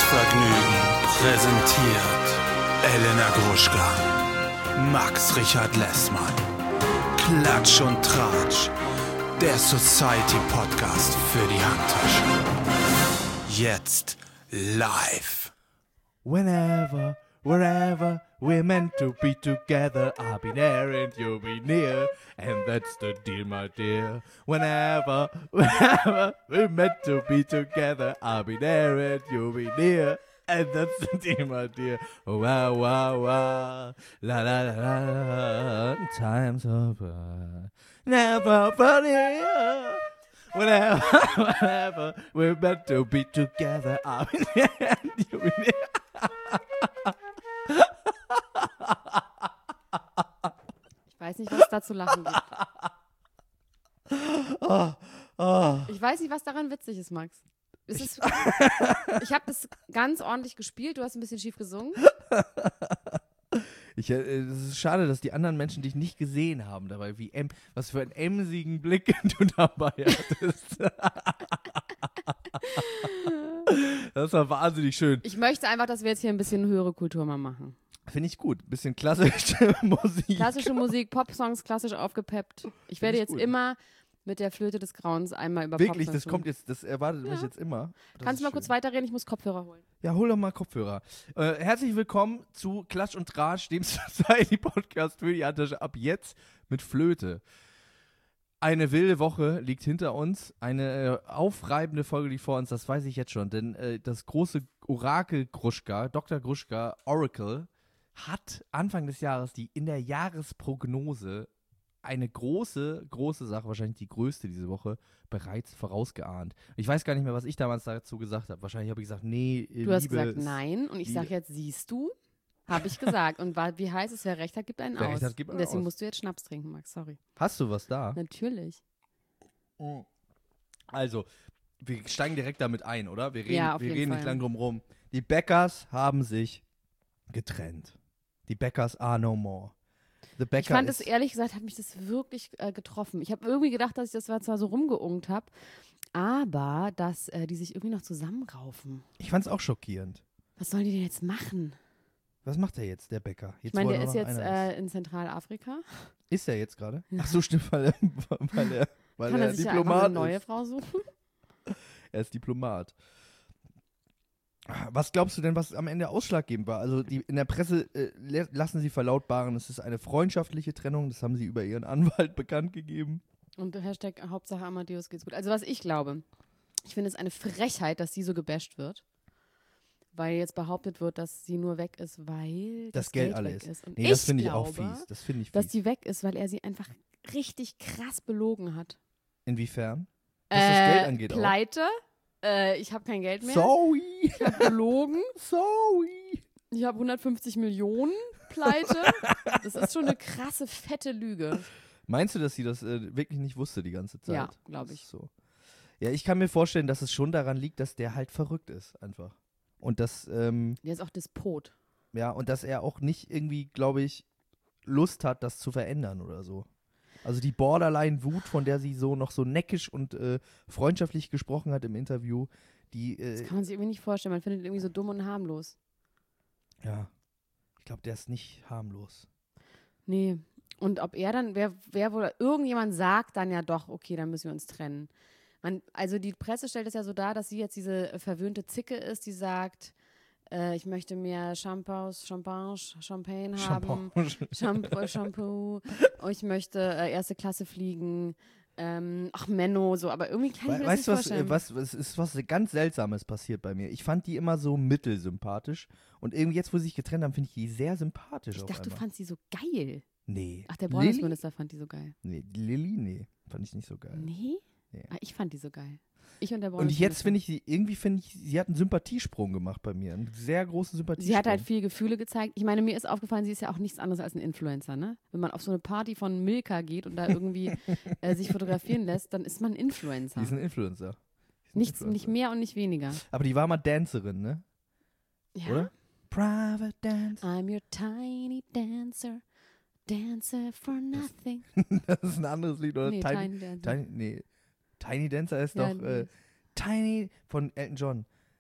Vergnügen präsentiert Elena Gruschka, Max Richard Lessmann, Klatsch und Tratsch, der Society-Podcast für die Handtasche. Jetzt live. Whenever, wherever we're meant to be together, I'll be there and you'll be near, and that's the deal, my dear. Whenever, wherever we're meant to be together, I'll be there and you'll be near, and that's the deal, my dear. Wow, wow, wow, la la la la, time's over, never funny. Whenever, whenever we're meant to be together, I'll be there and you'll be near. Ich weiß nicht, was es da zu lachen gibt. Ich weiß nicht, was daran witzig ist, Max. Ich habe das ganz ordentlich gespielt, du hast ein bisschen schief gesungen. Es ist schade, dass die anderen Menschen dich nicht gesehen haben dabei, was für einen emsigen Blick du dabei hattest. Das war wahnsinnig schön. Ich möchte einfach, dass wir jetzt hier ein bisschen höhere Kultur mal machen. Finde ich gut. Bisschen klassische Musik. Klassische Musik, Popsongs, klassisch aufgepeppt. Ich werde jetzt gut. immer mit der Flöte des Grauens einmal über Wirklich, Popsongs das kommt jetzt, das erwartet mich jetzt immer. Das Kannst ist du mal schön. kurz weiterreden? Ich muss Kopfhörer holen. Ja, hol doch mal Kopfhörer. Herzlich willkommen zu Klatsch und Tratsch, dem Society-Podcast für die Handtasche ab jetzt mit Flöte. Eine wilde Woche liegt hinter uns, eine aufreibende Folge liegt vor uns, das weiß ich jetzt schon, denn das große Orakel Gruschka, Dr. Gruschka, Oracle, hat Anfang des Jahres in der Jahresprognose eine große Sache, wahrscheinlich die größte diese Woche, bereits vorausgeahnt. Ich weiß gar nicht mehr, was ich damals dazu gesagt habe. Wahrscheinlich habe ich gesagt, nee, Du hast gesagt nein und ich sage jetzt, siehst du? Habe ich gesagt. Und wie heißt es, wer recht hat, gibt einen Wer aus. recht hat, gibt Und einen deswegen aus. musst du jetzt Schnaps trinken, Max, sorry. Hast du was da? Natürlich. Also, wir steigen direkt damit ein, oder? Wir reden, Ja, auf wir jeden reden Fall. nicht lang drum rum. Die Beckers haben sich getrennt. Die Beckers are no more. The Becker Ich fand es, ehrlich gesagt, hat mich das wirklich getroffen. Ich habe irgendwie gedacht, dass ich das zwar so rumgeungt habe, aber dass die sich irgendwie noch zusammenraufen. Ich fand es auch schockierend. Was sollen die denn jetzt machen? Was macht der jetzt, der Becker? Jetzt, Ich meine, wo der er ist nur noch jetzt einer in Zentralafrika. Ist er jetzt gerade? Ach so, stimmt, weil Kann er er sich ja einfach Diplomat eine neue ist. Frau suchen? Er ist Diplomat. Was glaubst du denn, was am Ende ausschlaggebend war? Also in der Presse lassen sie verlautbaren, es ist eine freundschaftliche Trennung. Das haben sie über ihren Anwalt bekannt gegeben. Und Hashtag Hauptsache Amadeus geht's gut. Also was ich glaube, ich finde es eine Frechheit, dass sie so gebasht wird. Weil jetzt behauptet wird, dass sie nur weg ist, weil Das Geld alle weg ist. ist. Und Nee, das ich finde ich auch glaube, fies. Das finde ich dass fies. die weg ist, weil er sie einfach richtig krass belogen hat. Inwiefern? Was das Geld angeht auch. Pleite. Ich habe kein Geld mehr. Sorry. Ich habe belogen. Sorry. Ich habe 150 Millionen Pleite. Das ist schon eine krasse, fette Lüge. Meinst du, dass sie das wirklich nicht wusste die ganze Zeit? Ja, glaube ich. Das ist so. Ja, ich kann mir vorstellen, dass es schon daran liegt, dass der halt verrückt ist, einfach. Und dass, Der ist auch Despot. ja, und dass er auch nicht irgendwie, glaube ich, Lust hat, das zu verändern oder so. Also die Borderline-Wut, von der sie so noch so neckisch und freundschaftlich gesprochen hat im Interview, die, Das kann man sich irgendwie nicht vorstellen. Man findet ihn irgendwie so dumm und harmlos. ja, ich glaube, der ist nicht harmlos. Nee. Und ob er dann, wer wohl, irgendjemand sagt dann ja doch, okay, dann müssen wir uns trennen. Also die Presse stellt es ja so dar, dass sie jetzt diese verwöhnte Zicke ist, die sagt, ich möchte mehr Champagne haben, Shampoo, ich möchte erste Klasse fliegen, Menno, so, aber irgendwie kann ich mir das Weißt nicht du, vorstellen. was ist was ganz Seltsames passiert bei mir? Ich fand die immer so mittelsympathisch und irgendwie jetzt, wo sie sich getrennt haben, finde ich die sehr sympathisch Ich auf dachte, du einmal. fandst sie so geil. Nee. Ach, der Lilly? Bundesminister fand die so geil. Nee, Lilly? Nee, fand ich nicht so geil. Nee? Nee. Ah, ich fand die so geil. Ich und der Und Bundesminister. jetzt finde ich, sie hat einen Sympathiesprung gemacht bei mir. Einen sehr großen Sympathiesprung. Sie hat halt viel Gefühle gezeigt. Ich meine, mir ist aufgefallen, sie ist ja auch nichts anderes als ein Influencer, ne? Wenn man auf so eine Party von Milka geht und da irgendwie sich fotografieren lässt, dann ist man Influencer. Die ist ein Influencer. Nicht mehr und nicht weniger. Aber die war mal Dancerin, ne? Ja? Oder? Private Dance. I'm your tiny dancer, dancer for nothing. Das ist ein anderes Lied, oder? Nee, Tiny Dancer. Tiny Dancer ist Ja, doch nee. Tiny von Elton John.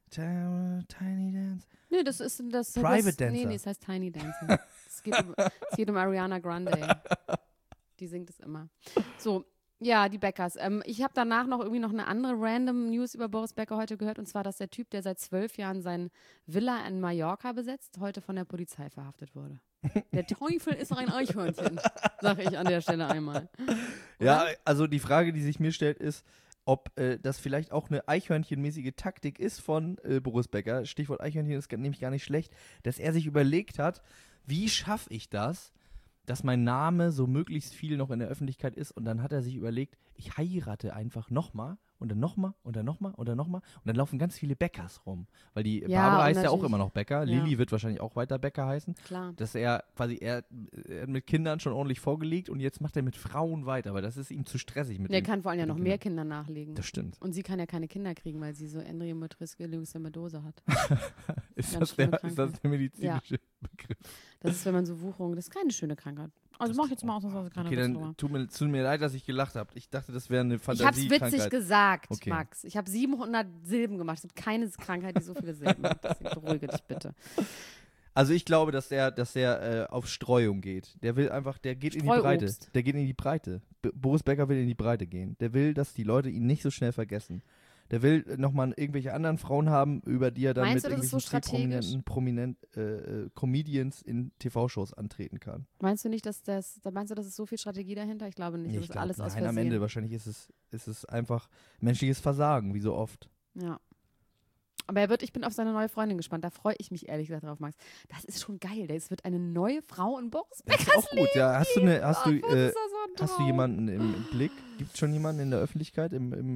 Tiny Dance. Nee, das ist das. Private Dancer. Nee, es heißt Tiny Dancing. Es geht um Ariana Grande. Die singt es immer. So, ja, die Beckers. Ich habe danach noch eine andere random News über Boris Becker heute gehört. Und zwar, dass der Typ, der seit 12 Jahren sein Villa in Mallorca besetzt, heute von der Polizei verhaftet wurde. Der Teufel ist ein Eichhörnchen, sage ich an der Stelle einmal. Ja, also die Frage, die sich mir stellt, ist, ob das vielleicht auch eine eichhörnchenmäßige Taktik ist von Boris Becker. Stichwort Eichhörnchen ist nämlich gar nicht schlecht, dass er sich überlegt hat, wie schaffe ich das, dass mein Name so möglichst viel noch in der Öffentlichkeit ist, und dann hat er sich überlegt, ich heirate einfach nochmal und dann nochmal und dann nochmal und dann nochmal und dann laufen ganz viele Beckers rum, weil die Ja, Barbara und heißt ja auch natürlich- immer noch Becker, ja. Lilly wird wahrscheinlich auch weiter Becker heißen, Klar. dass er quasi, er hat mit Kindern schon ordentlich vorgelegt und jetzt macht er mit Frauen weiter, weil das ist ihm zu stressig mit Der den- kann vor allem ja mit noch den mehr Kindern. Kinder nachlegen. Das stimmt. Und sie kann ja keine Kinder kriegen, weil sie so endometriske Leukämie hat. Ist Ganz das schlimme der medizinische Begriff? Das ist, wenn man so Wucherung, das ist keine schöne Krankheit. Also mach jetzt mal ausnahmsweise keine Okay, Witze dann drüber. tut mir leid, dass ich gelacht habe. Ich dachte, das wäre eine Ich hab's Fantasiekrankheit. witzig gesagt, Okay. Max. Ich habe 700 Silben gemacht. Es gibt keine Krankheit, die so viele Silben hat. Deswegen beruhige dich bitte. Also ich glaube, dass der auf Streuung geht. Der will einfach, der geht in die Breite. Streuobst. Der geht in die Breite. Boris Becker will in die Breite gehen. Der will, dass die Leute ihn nicht so schnell vergessen. Der will nochmal irgendwelche anderen Frauen haben, über die er dann Meinst mit du, das ist so irgendwelchen prominenten Comedians in TV-Shows antreten kann. Meinst du nicht, dass das ist so viel Strategie dahinter? Ich glaube nicht. Nee, Das ich ist glaube, alles aus nein, am Versehen. Ende wahrscheinlich ist es einfach menschliches Versagen, wie so oft. Ja. Aber ich bin auf seine neue Freundin gespannt. Da freue ich mich ehrlich gesagt drauf, Max. Das ist schon geil. Es wird eine neue Frau in Boris Das ist Beckers auch gut, ja. Hast du Leben. Oh, das ist so ein hast du Traum. jemanden im Blick? Gibt es schon jemanden in der Öffentlichkeit?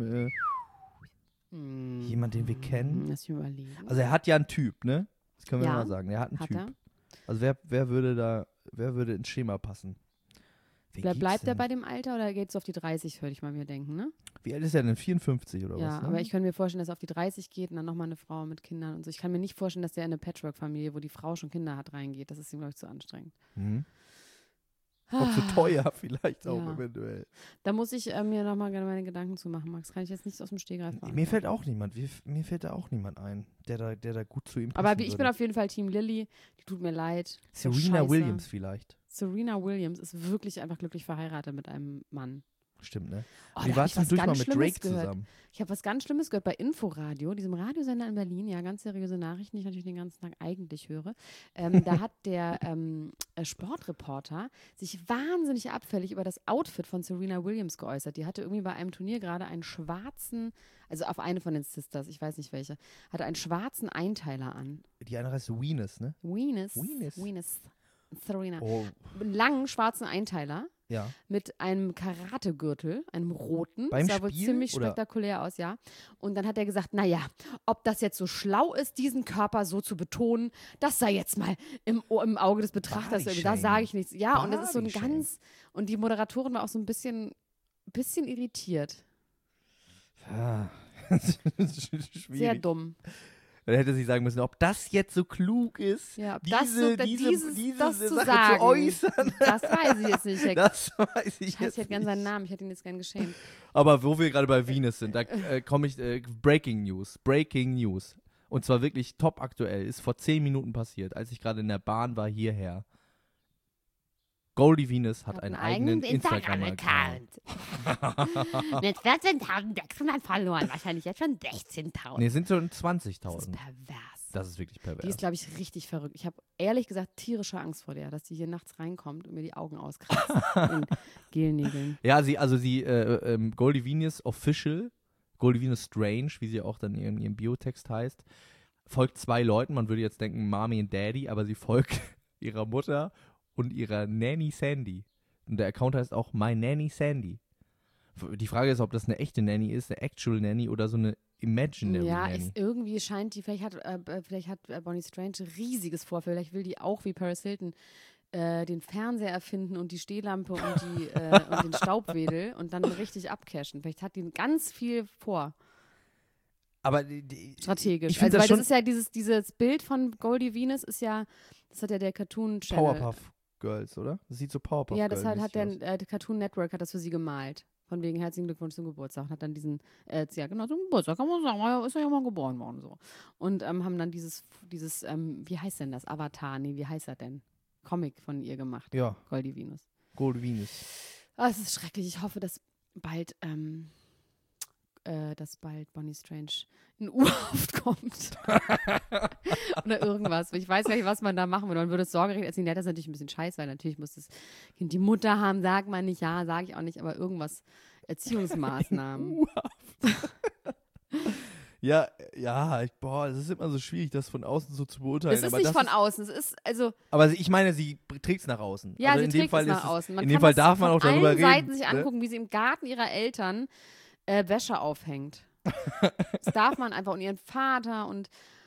Jemand, den wir kennen? Lass mich überlegen. Also er hat ja einen Typ, ne? Das können wir Ja, mal sagen. Er hat einen Hat Typ. er? Also wer würde ins Schema passen? Wer Bleibt gibt's er denn? bei dem Alter oder geht es auf die 30, würde ich mal mir denken, ne? Wie alt ist er denn? 54 oder Ja, was? Ne? aber ich könnte mir vorstellen, dass er auf die 30 geht und dann nochmal eine Frau mit Kindern und so. Ich kann mir nicht vorstellen, dass der in eine Patchwork-Familie, wo die Frau schon Kinder hat, reingeht. Das ist ihm, glaube ich, zu anstrengend. Mhm. Auch zu teuer vielleicht auch Ja. eventuell. Da muss ich mir nochmal gerne meine Gedanken zu machen, Max. Kann ich jetzt nicht aus dem Stegreif beantworten. Mir fällt auch niemand. Mir fällt da auch niemand ein, der da gut zu ihm Aber passen ich bin würde. auf jeden Fall Team Lilly. Die tut mir leid. So Serena scheiße. Williams vielleicht. Serena Williams ist wirklich einfach glücklich verheiratet mit einem Mann. Stimmt, ne? Oh, Wie da war hab es ich was denn durch mal ganz mit Schlimmes Drake gehört. zusammen? Ich habe was ganz Schlimmes gehört bei Inforadio, diesem Radiosender in Berlin, ja, ganz seriöse Nachrichten, die ich natürlich den ganzen Tag eigentlich höre. Da hat der Sportreporter sich wahnsinnig abfällig über das Outfit von Serena Williams geäußert. Die hatte irgendwie bei einem Turnier gerade einen schwarzen, also auf eine von den Sisters, ich weiß nicht welche, hatte einen schwarzen Einteiler an. Die eine heißt Venus, ne? Venus. Serena. Oh, Einen langen schwarzen Einteiler ja. mit einem Karategürtel, einem roten. Beim das sah wohl Spiel, ziemlich oder? spektakulär aus, ja. Und dann hat er gesagt, naja, ob das jetzt so schlau ist, diesen Körper so zu betonen, das sei jetzt mal im Auge des Betrachters. Da Bodyshaming. sage ich nichts. Ja, und das ist so ein Bodyshaming. ganz, und die Moderatorin war auch so ein bisschen irritiert. Ja. Schwierig. Sehr dumm. Dann hätte sie sagen müssen, ob das jetzt so klug ist, Ja, ob diese, das so, diese das zu Sache sagen. zu äußern. Das weiß ich jetzt nicht. Das weiß ich Scheiße, jetzt ich hätte gern seinen nicht. Namen, ich hätte ihn jetzt gern geschämt. Aber wo wir gerade bei Venus sind, da komme ich, Breaking News. Und zwar wirklich top aktuell, ist vor 10 Minuten passiert, als ich gerade in der Bahn war hierher. Goldie Venus hat einen eigenen Instagram-Account. Mit 14.600 verloren. Wahrscheinlich jetzt schon 16.000. Ne, sind schon Das ist 20.000. pervers. Das ist wirklich pervers. Die ist, glaube ich, richtig verrückt. Ich habe ehrlich gesagt tierische Angst vor der, dass die hier nachts reinkommt und mir die Augen auskratzt in Gelnägeln. Ja, Goldie Venus Official, Goldie Venus Strange, wie sie auch dann in ihrem Biotext heißt, folgt 2 Leuten. Man würde jetzt denken Mommy und Daddy, aber sie folgt ihrer Mutter und ihrer Nanny Sandy. Und der Account heißt auch My Nanny Sandy. Die Frage ist, ob das eine echte Nanny ist, eine Actual Nanny oder so eine Imaginary Ja, Nanny. irgendwie scheint die, vielleicht hat Bonnie Strange ein riesiges Vorfeld. Vielleicht will die auch wie Paris Hilton den Fernseher erfinden und die Stehlampe und, und den Staubwedel und dann richtig abcashen. Vielleicht hat die ganz viel vor. Aber Strategisch. Ich find Also, das weil schon das ist ja dieses Bild von Goldie Venus ist ja, das hat ja der Cartoon-Channel. Powerpuff Girls, oder? Das sieht so Powerpuff Ja, das Girl hat mäßig aus. der Cartoon Network hat das für sie gemalt. Von wegen herzlichen Glückwunsch zum Geburtstag. Und hat dann diesen, ja genau, zum Geburtstag, kann man sagen, ist er ja mal geboren worden. So. Und haben dann dieses wie heißt denn das? Avatar, nee, wie heißt er denn? Comic von ihr gemacht. Ja. Goldie Venus. Gold Venus. Es ist schrecklich. Ich hoffe, dass bald Bonnie Strange in U-Haft kommt. Oder irgendwas. Ich weiß gar nicht, was man da machen würde. Man würde es sorgerecht erzählen. Ja, das ist natürlich ein bisschen scheiße, weil natürlich muss das Kind die Mutter haben, sagt man nicht. Ja, sage ich auch nicht, aber irgendwas. Erziehungsmaßnahmen. Ja, es ist immer so schwierig, das von außen so zu beurteilen. Es ist nicht von außen, es ist, also... Aber ich meine, sie trägt es nach außen. Ja, also sie trägt es nach außen. In dem Fall darf man auch darüber reden. Man kann Seiten sich angucken, wie sie im Garten ihrer Eltern Wäsche aufhängt. Das darf man einfach. Und ihren Vater und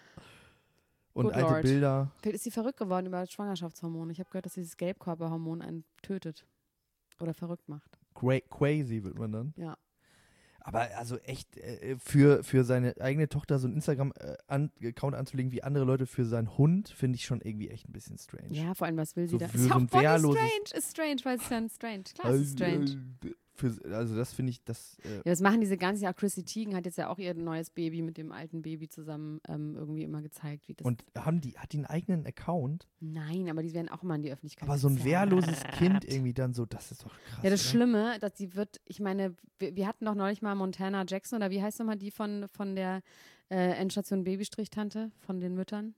alte Lord. Bilder. Vielleicht ist sie verrückt geworden über Schwangerschaftshormone. Ich habe gehört, dass dieses Gelbkörperhormon einen tötet. Oder verrückt macht. Crazy wird man dann. Ja. Aber also echt, für seine eigene Tochter so einen Instagram-Account anzulegen wie andere Leute für seinen Hund, finde ich schon irgendwie echt ein bisschen strange. Ja, vor allem, was will sie So da? für Ist ja so auch ein Bonnie wehrloses- strange. Ist strange, weil es ist dann strange. Klar, es ist strange. Also das finde ich, Ja, das machen diese ganzen Jahre. Chrissy Teigen hat jetzt ja auch ihr neues Baby mit dem alten Baby zusammen irgendwie immer gezeigt. Wie das Und hat die einen eigenen Account? Nein, aber die werden auch immer in die Öffentlichkeit Aber so ein gezerrt. wehrloses Kind irgendwie dann so, das ist doch krass. Ja, das oder? Schlimme, dass sie wird, ich meine, wir hatten doch neulich mal Montana Jackson, oder wie heißt nochmal die von der Endstation Babystrichtante von den Müttern?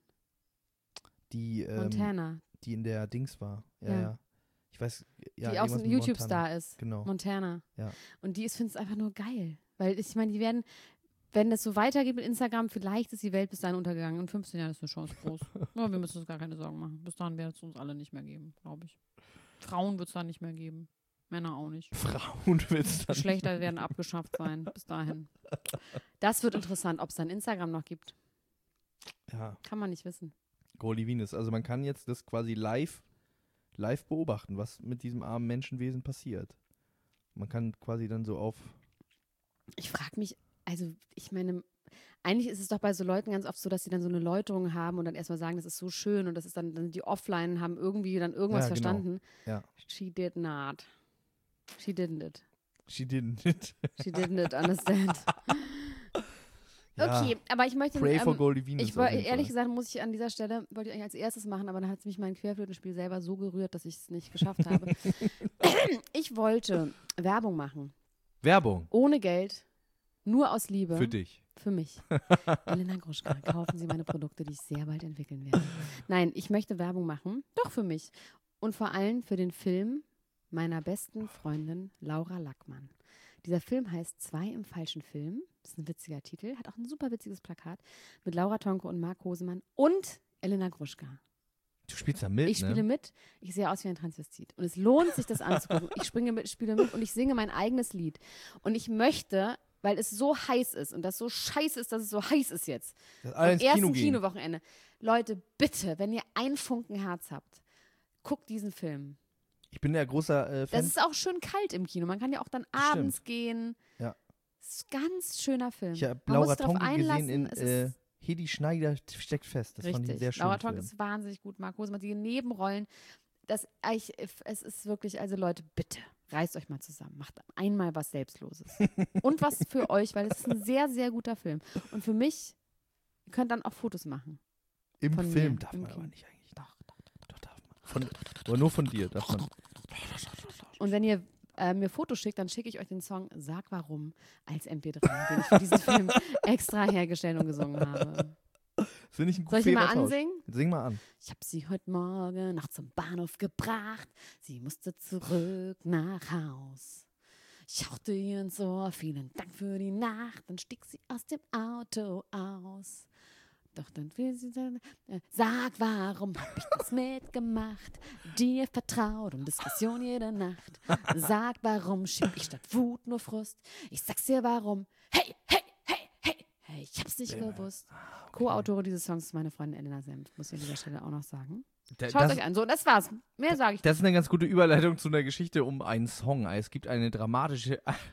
Die Montana. die in der Dings war. Ja. Ich weiß, ja. Die auch so ein irgendwas mit YouTube-Star ist. Genau. Montana. Ja. Und die findet es einfach nur geil. Weil ich meine, die werden, wenn das so weitergeht mit Instagram, vielleicht ist die Welt bis dahin untergegangen. In 15 Jahren ist eine Chance groß. Ja, wir müssen uns gar keine Sorgen machen. Bis dahin wird es uns alle nicht mehr geben, glaube ich. Frauen wird es dann nicht mehr geben. Männer auch nicht. Frauen willst du Geschlechter werden abgeschafft sein. Bis dahin. Das wird interessant, ob es dann Instagram noch gibt. Ja. Kann man nicht wissen. Goldie Venus. Also man kann jetzt das quasi live beobachten, was mit diesem armen Menschenwesen passiert. Man kann quasi dann so auf... Ich frage mich, also ich meine, eigentlich ist es doch bei so Leuten ganz oft so, dass sie dann so eine Läuterung haben und dann erstmal sagen, das ist so schön und das ist dann sind die offline, haben irgendwie dann irgendwas Ja, genau. verstanden. Ja. She did not. She didn't it. She didn't it. She didn't it understand. Ja. Okay, aber ich möchte... Pray for Goldie Venus. Ich auf jeden ehrlich Fall. gesagt, muss ich an dieser Stelle, wollte ich eigentlich als erstes machen, aber dann hat es mich mein Querflötenspiel selber so gerührt, dass ich es nicht geschafft habe. Ich wollte Werbung machen. Werbung. Ohne Geld, nur aus Liebe. Für dich. Für mich. Elena Gruschka, kaufen Sie meine Produkte, die ich sehr bald entwickeln werde. Nein, ich möchte Werbung machen, doch für mich. Und vor allem für den Film meiner besten Freundin Laura Lackmann. Dieser Film heißt 2 im falschen Film. Das ist ein witziger Titel, hat auch ein super witziges Plakat mit Laura Tonke und Marc Hosemann und Elena Gruschka. Du spielst da mit, Ich spiele mit, ich sehe aus wie ein Transvestit. Und es lohnt sich, das anzugucken. Ich spiele mit und ich singe mein eigenes Lied. Und ich möchte, weil es so heiß ist und das so scheiße ist, dass es so heiß ist jetzt. Dass alle ins Am ersten Kino gehen. Kinowochenende. Leute, bitte, wenn ihr ein Funken Herz habt, guckt diesen Film. Ich bin ja großer Das Fan. ist auch schön kalt im Kino. Man kann ja auch dann abends gehen. Ja. Das ist ein ganz schöner Film. Ich habe Man muss Laura sich drauf Tonke einlassen. gesehen Es in ist Hedi Schneider steckt fest. Das fand ich richtig. einen sehr schön. Laura Tonke ist wahnsinnig gut. Marc Hosemann, die Nebenrollen. Es ist wirklich, also Leute, bitte, reißt euch mal zusammen. Macht einmal was Selbstloses. Und was für euch, weil es ist ein sehr, sehr guter Film. Und für mich, ihr könnt dann auch Fotos machen. Im von Film mir, darf im man aber Kino. nicht eigentlich. Doch darf man. Aber nur von dir darf man. Und wenn ihr mir Fotos schickt, dann schicke ich euch den Song Sag Warum als MP3, den ich für diesen Film extra hergestellt und gesungen habe. Das finde ich ein Soll ich ihn mal fairer Tausch. ansingen? Sing mal an. Ich habe sie heute Morgen noch zum Bahnhof gebracht. Sie musste zurück nach Haus. Ich hauchte ihr ins Ohr, vielen Dank für die Nacht. Dann stieg sie aus dem Auto aus. Doch dann will sie sagen, sag, warum hab ich das mitgemacht? Dir vertraut und Diskussion jede Nacht. Sag, warum schieb ich statt Wut nur Frust? Ich sag's dir, warum. Hey, hey, hey, hey, hey, ich hab's nicht gewusst. Co-Autorin dieses Songs ist meine Freundin Elena Senf, muss ich an dieser Stelle auch noch sagen. Schaut euch an. So, das war's. Mehr sage ich Das ist eine ganz gute Überleitung zu einer Geschichte um einen Song. Es gibt eine dramatische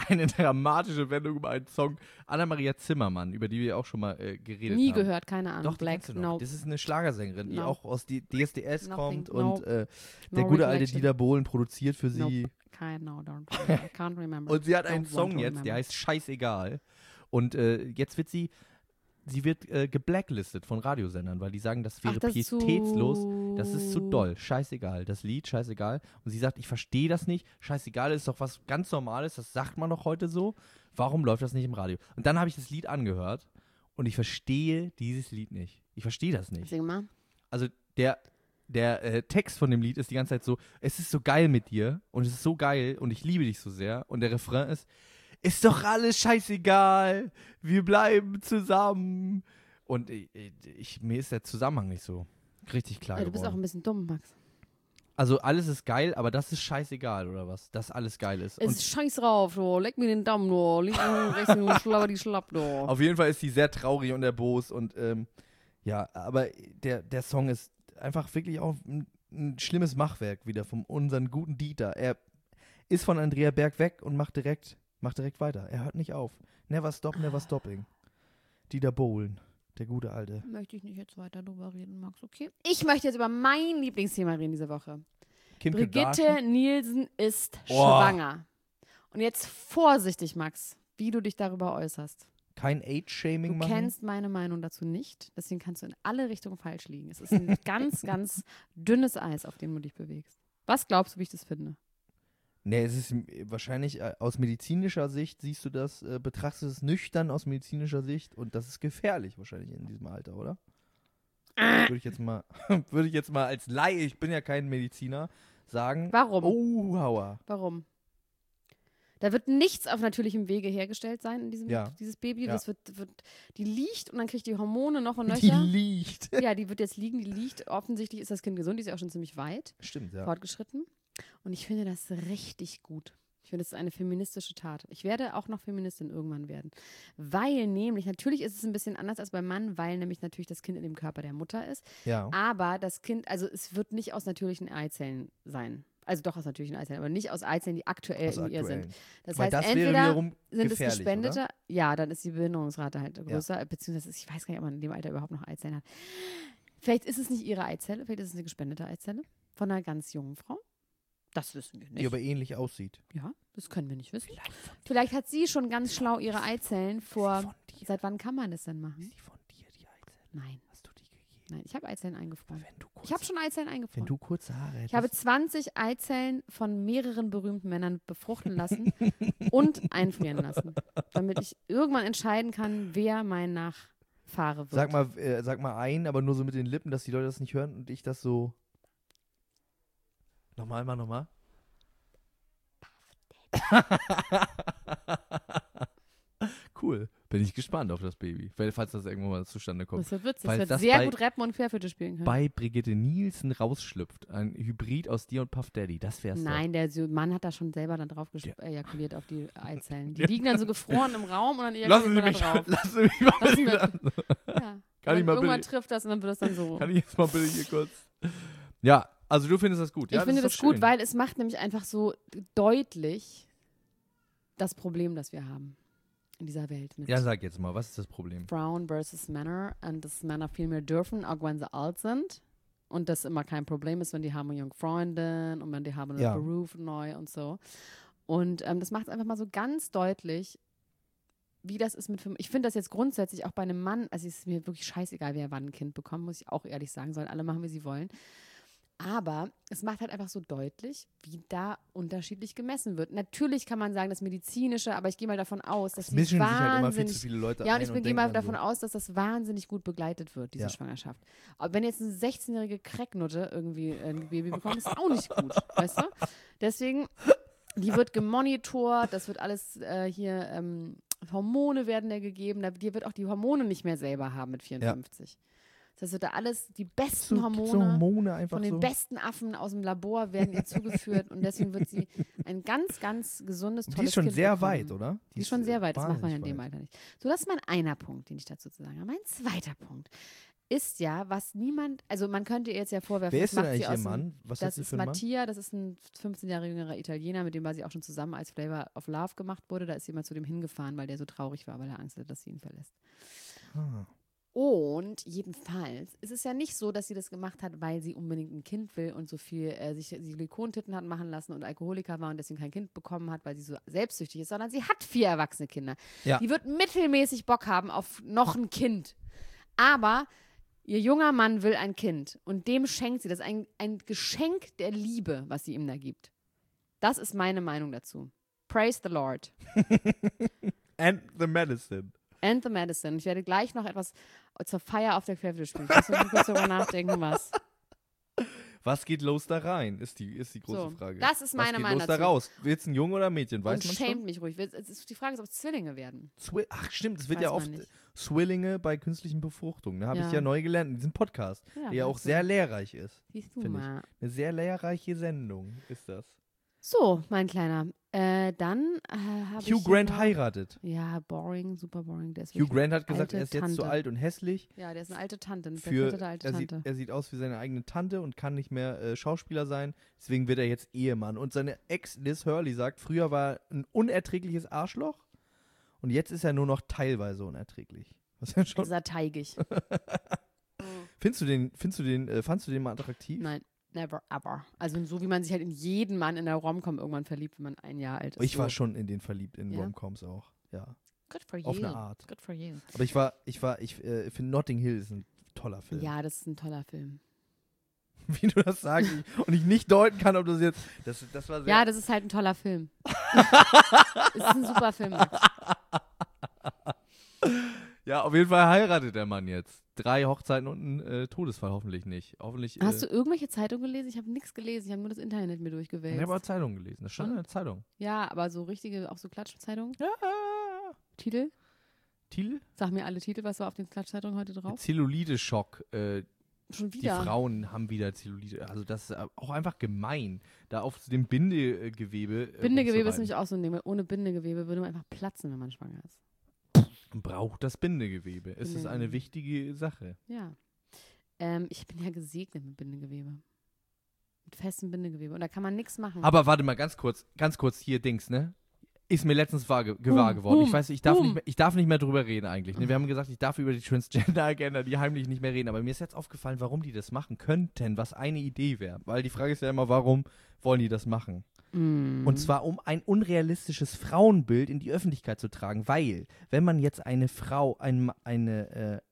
eine dramatische Wendung über einen Song. Anna-Maria Zimmermann, über die wir auch schon mal geredet Nie haben. gehört, keine Ahnung. Doch, die Black, kennst du noch. no. Das ist eine Schlagersängerin, die No. auch aus DSDS Nothing. kommt No. und der No gute alte recollection. Dieter Bohlen produziert für sie. Nope. I can't remember. Und sie hat einen Don't want Song to jetzt, remember. der heißt Scheißegal. Und jetzt wird sie wird geblacklistet von Radiosendern, weil die sagen, das wäre das ist pietätslos. Das ist zu doll. Scheißegal. Das Lied, scheißegal. Und sie sagt, ich verstehe das nicht. Scheißegal ist doch was ganz Normales. Das sagt man doch heute so. Warum läuft das nicht im Radio? Und dann habe ich das Lied angehört und ich verstehe dieses Lied nicht. Ich verstehe das nicht. Sing mal. Also der Text von dem Lied ist die ganze Zeit so, es ist so geil mit dir und es ist so geil und ich liebe dich so sehr. Und der Refrain ist doch alles scheißegal, wir bleiben zusammen. Und mir ist der Zusammenhang nicht so richtig klar Du bist auch geworden. ein bisschen dumm, Max. Also alles ist geil, aber das ist scheißegal, oder was? Dass alles geil ist. Es ist scheiß drauf, du. Leck mir den Daumen, du. Links und rechts, du. Schlapper, die Schlapp, du. Auf jeden Fall ist sie sehr traurig und erbost und ja, aber der Song ist einfach wirklich auch ein schlimmes Machwerk wieder von unserem guten Dieter. Er ist von Andrea Berg weg und macht direkt weiter. Er hört nicht auf. Never stop, never stopping. Dieter Bohlen, der gute Alte. Möchte ich nicht jetzt weiter drüber reden, Max, okay? Ich möchte jetzt über mein Lieblingsthema reden diese Woche. Kim Brigitte Kardashian. Nielsen ist Oh. schwanger. Und jetzt vorsichtig, Max, wie du dich darüber äußerst. Kein Age-Shaming Du machen. kennst meine Meinung dazu nicht, deswegen kannst du in alle Richtungen falsch liegen. Es ist ein ganz, ganz dünnes Eis, auf dem du dich bewegst. Was glaubst du, wie ich das finde? Nee, es ist wahrscheinlich aus medizinischer Sicht, siehst du das, betrachtest du es nüchtern aus medizinischer Sicht und das ist gefährlich wahrscheinlich in diesem Alter, oder? Würde ich jetzt mal als Laie, ich bin ja kein Mediziner, sagen. Warum? Oh, Hauer. Warum? Da wird nichts auf natürlichem Wege hergestellt sein in diesem Ja. dieses Baby. Ja. Das die liegt und dann kriegt die Hormone noch und Die nöcher. liegt. Ja, die wird jetzt liegen, die liegt. Offensichtlich ist das Kind gesund, die ist ja auch schon ziemlich weit Stimmt, ja. fortgeschritten. Und ich finde das richtig gut. Ich finde, das ist eine feministische Tat. Ich werde auch noch Feministin irgendwann werden. Weil nämlich, natürlich ist es ein bisschen anders als beim Mann, weil nämlich natürlich das Kind in dem Körper der Mutter ist. Ja. Aber das Kind, also es wird nicht aus natürlichen Eizellen sein. Also doch aus natürlichen Eizellen, aber nicht aus Eizellen, die aktuell Aus in ihr aktuellen. sind. Das Weil heißt, das wäre entweder wiederum sind es gefährlich, gespendete, oder? ja, dann ist die Behinderungsrate halt größer, beziehungsweise ich weiß gar nicht, ob man in dem Alter überhaupt noch Eizellen hat. Vielleicht ist es nicht ihre Eizelle, vielleicht ist es eine gespendete Eizelle von einer ganz jungen Frau. Das wissen wir Die nicht. aber ähnlich aussieht. Ja, das können wir nicht wissen. Vielleicht hat sie schon ganz schlau ihre Eizellen vor. Von dir. Seit wann kann man das denn machen? Ist die von dir, die Eizelle? Nein, Hast du die gegeben? nein, ich habe Eizellen eingefroren. Wenn du Ich habe schon Eizellen wenn eingefroren. du kurze Haare hättest. Ich habe 20 Eizellen von mehreren berühmten Männern befruchten lassen und einfrieren lassen, damit ich irgendwann entscheiden kann, wer mein Nachfahre wird. Sag mal ein, aber nur so mit den Lippen, dass die Leute das nicht hören und ich das so. Nochmal. Cool. Bin ich gespannt auf das Baby. Falls das irgendwann mal zustande kommt. Das wird witzig. Falls Das wird das sehr bei- gut rappen und Querflöte spielen können. Bei Brigitte Nielsen rausschlüpft. Ein Hybrid aus dir und Puff Daddy. Das wär's Nein, der Mann hat da schon selber dann drauf ejakuliert auf die Eizellen. Die liegen dann so gefroren im Raum und dann doch. Lassen ejakuliert Sie man mich, da drauf. lassen Sie mich mal Lassen bitte wir- an. Ja. Kann ich Und mal irgendwann bitte- trifft das und dann wird das dann so. Kann ich jetzt mal bitte hier kurz. Ja, also du findest das gut. Ja, Ich finde ist das doch gut, schön. weil es macht nämlich einfach so deutlich das Problem, das wir haben in dieser Welt mit Ja, sag jetzt mal, was ist das Problem? Frauen versus Männer und dass Männer viel mehr dürfen, auch wenn sie alt sind. Und das immer kein Problem ist, wenn die haben eine junge Freundin und wenn die haben einen Ja. Beruf neu und so. Und das macht es einfach mal so ganz deutlich, wie das ist mit. Ich finde das jetzt grundsätzlich auch bei einem Mann, also es ist mir wirklich scheißegal, wer wann ein Kind bekommt, muss ich auch ehrlich sagen, sollen alle machen, wie sie wollen. Aber es macht halt einfach so deutlich, wie da unterschiedlich gemessen wird. Natürlich kann man sagen, das Medizinische, aber ich gehe mal davon aus, dass Es mischen sich halt immer viel wahnsinnig zu viele Leute ja, und ein ich gehe denken mal dann davon so. aus, dass das wahnsinnig gut begleitet wird, diese Ja. Schwangerschaft. Aber wenn jetzt eine 16-jährige Cracknutte irgendwie ein Baby bekommt, ist auch nicht gut, weißt du? Deswegen, die wird gemonitort, das wird alles Hormone werden da gegeben, die wird auch die Hormone nicht mehr selber haben mit 54. Das heißt, wird da alles, die besten So Hormone einfach von den so. besten Affen aus dem Labor werden ihr zugeführt und deswegen wird sie ein ganz, ganz gesundes, tolles Die ist schon Kind sehr bekommen. weit, oder? Die ist schon sehr weit, das macht man ja in wahnsinnig dem weit. Alter nicht. So, das ist mein einer Punkt, den ich dazu zu sagen habe. Mein zweiter Punkt. ist ja, was niemand, also man könnte ihr jetzt ja vorwerfen, Wer das ist denn macht sie eigentlich ihr aus Mann? Was das ist sie ist für ein Mann? Mattia, das ist ein 15 Jahre jüngerer Italiener, mit dem war sie auch schon zusammen, als Flavor of Love gemacht wurde. Da ist jemand zu dem hingefahren, weil der so traurig war, weil er Angst hatte, dass sie ihn verlässt. Ah. Und jedenfalls ist es ja nicht so, dass sie das gemacht hat, weil sie unbedingt ein Kind will und so viel sich Silikontitten hat machen lassen und Alkoholiker war und deswegen kein Kind bekommen hat, weil sie so selbstsüchtig ist, sondern sie hat 4 erwachsene Kinder. Ja. Die wird mittelmäßig Bock haben auf noch ein Kind. Aber ihr junger Mann will ein Kind und dem schenkt sie das. Ein Geschenk der Liebe, was sie ihm da gibt. Das ist meine Meinung dazu. Praise the Lord. And the medicine. And the medicine. Ich werde gleich noch etwas zur Feier auf der Querflöte spielen. Ich muss kurz darüber nachdenken, was. Was geht los da rein, ist die große So, Frage. das ist meine Was geht Meinung los da dazu. raus? Wird's ein Junge oder ein Mädchen? Weiß Und man schämt schon? mich ruhig. Die Frage ist, ob es Zwillinge werden. Ach stimmt, es wird Weiß ja man oft nicht. Zwillinge bei künstlichen Befruchtungen. Da habe ich Ja. ja neu gelernt in diesem Podcast, Ja, der ja auch weißt du. sehr lehrreich ist. Siehst du Finde ich. mal. Eine sehr lehrreiche Sendung ist das. So, mein Kleiner. Dann habe ich. Hugh Grant hier noch- heiratet. Ja, boring, super boring. Der ist Hugh wirklich Grant hat eine gesagt, alte er ist jetzt zu Tante. alt und hässlich. Ja, der ist eine alte Tante. Eine Für, verknitterte alte Tante. er sieht aus wie seine eigene Tante und kann nicht mehr Schauspieler sein. Deswegen wird er jetzt Ehemann. Und seine Ex Liz Hurley sagt, früher war er ein unerträgliches Arschloch und jetzt ist er nur noch teilweise unerträglich. Was ja schon. Ist er teigig? Fandst du den mal attraktiv? Nein, never ever. Also so wie man sich halt in jeden Mann in der Romcom irgendwann verliebt, wenn man 1 Jahr alt ist. Ich war so. schon in den verliebt, in Ja? Romcoms auch. Ja. Good for you. Auf eine Art. Good for you. Aber ich finde Notting Hill ist ein toller Film. Ja, das ist ein toller Film. Wie du das sagst und ich nicht deuten kann, ob das jetzt. Das war sehr. Ja, das ist halt ein toller Film. ist ein super Film, Max. Ja, auf jeden Fall heiratet der Mann jetzt. 3 Hochzeiten und ein Todesfall hoffentlich nicht. Hoffentlich. Hast du irgendwelche Zeitungen gelesen? Ich habe nichts gelesen. Ich habe nur das Internet mir durchgewälzt. Ich habe auch Zeitungen gelesen. Das stand in Und? der Zeitung. Ja, aber so richtige, auch so Klatschzeitungen? Ja. Titel? Thiel? Sag mir alle Titel, was war auf den Klatschzeitungen heute drauf? Zellulite-Schock. Schon Die wieder. Frauen haben wieder Zellulite. Also das ist auch einfach gemein. Da auf dem Bindegewebe. Bindegewebe ist rumzureiten. nämlich auch so ein Ding. Ohne Bindegewebe würde man einfach platzen, wenn man schwanger ist. Braucht das Bindegewebe. Es ist eine Bindegewebe. wichtige Sache. Ja. Ich bin ja gesegnet mit Bindegewebe. Mit festem Bindegewebe. Und da kann man nichts machen. Aber warte mal, ganz kurz hier Dings, ne? Ist mir letztens gewahr geworden. Ich weiß, ich darf nicht mehr drüber reden eigentlich. Ne? Wir haben gesagt, ich darf über die Transgender-Agenda, die heimlich nicht mehr reden. Aber mir ist jetzt aufgefallen, warum die das machen könnten, was eine Idee wäre. Weil die Frage ist ja immer, warum wollen die das machen? Und zwar, um ein unrealistisches Frauenbild in die Öffentlichkeit zu tragen. Weil, wenn man jetzt eine Frau, eine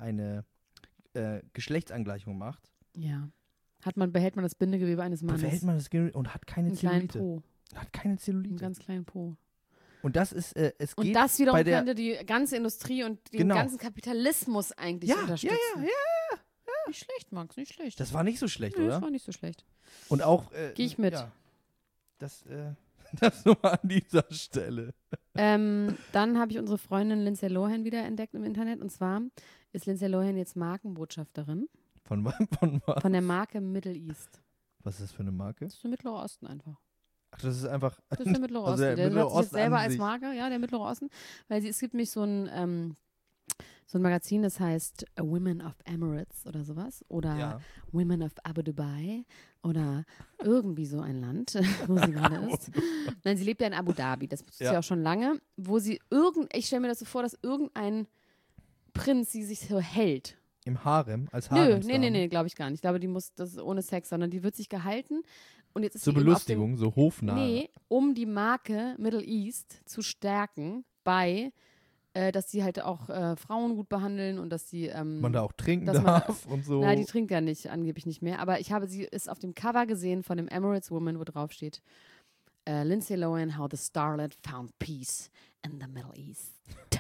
Geschlechtsangleichung macht, Ja. Behält man das Bindegewebe eines Mannes. behält man das Ge- und hat keine einen kleinen Zellulite. Po. Hat keine Zellulite. Einen ganz kleinen Po. Und das ist, es Und geht das wiederum bei der, könnte die ganze Industrie und den Genau. ganzen Kapitalismus eigentlich unterstützen. ja. Nicht schlecht, Max, nicht schlecht. Das war nicht so schlecht, Nee, oder? das war nicht so schlecht. Und auch, Geh ich mit. Ja, das nur mal an dieser Stelle. Dann habe ich unsere Freundin Lindsay Lohan wieder entdeckt im Internet. Und zwar ist Lindsay Lohan jetzt Markenbotschafterin Von was? von der Marke Middle East. Was ist das für eine Marke? Das ist der Mittlere Osten einfach. Ach, das ist einfach. Das ist der Mittlere Also Osten. der Der Mittlere hat sich jetzt Osten selber an als sich. Marke, ja, der Mittlere Osten. Weil es gibt nämlich so ein Magazin, das heißt Women of Emirates oder sowas. Oder Ja. Women of Abu Dhabi oder irgendwie so ein Land, wo sie gerade ist. Nein, sie lebt ja in Abu Dhabi, das tut sie Ja. auch schon lange, wo sie ich stelle mir das so vor, dass irgendein Prinz sie sich so hält. Im Harem, als Nö, Haremsdame. nee, glaube ich gar nicht. Ich glaube, das ist ohne Sex, sondern die wird sich gehalten und jetzt ist Zur sie eben auf dem, Belustigung, so hofnah. Nee, um die Marke Middle East zu stärken bei, dass sie halt auch Frauen gut behandeln und dass sie Man da auch trinken dass man- darf und so. Na, die trinkt ja nicht, angeblich nicht mehr. Aber sie ist auf dem Cover gesehen von dem Emirates Woman, wo drauf steht, Lindsay Lohan, how the starlet found peace in the Middle East.